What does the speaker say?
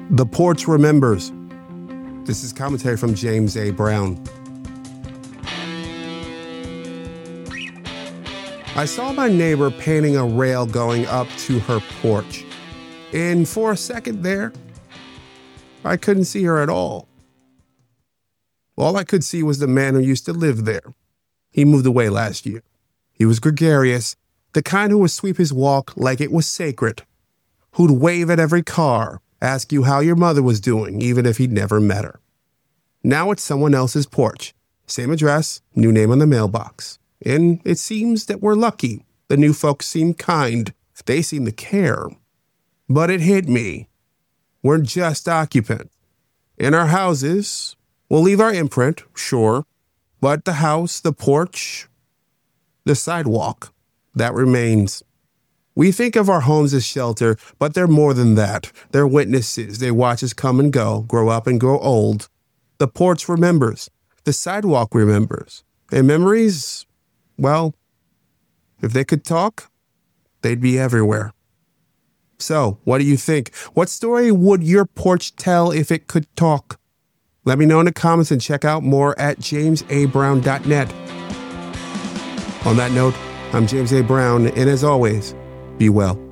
The porch remembers. This is commentary from James A. Brown. I saw my neighbor painting a rail going up to her porch. And for a second there, I couldn't see her at all. All I could see was the man who used to live there. He moved away last year. He was gregarious, the kind who would sweep his walk like it was sacred, who'd wave at every car, ask you how your mother was doing, even if he'd never met her. Now it's someone else's porch. Same address, new name on the mailbox. And it seems that we're lucky. The new folks seem kind. They seem to care. But it hit me. We're just occupants. In our houses, we'll leave our imprint, sure. But the house, the porch, the sidewalk, that remains. We think of our homes as shelter, but they're more than that. They're witnesses. They watch us come and go, grow up and grow old. The porch remembers. The sidewalk remembers. And memories, well, if they could talk, they'd be everywhere. So, what do you think? What story would your porch tell if it could talk? Let me know in the comments and check out more at jamesabrown.net. On that note, I'm James A. Brown, and as always, be well.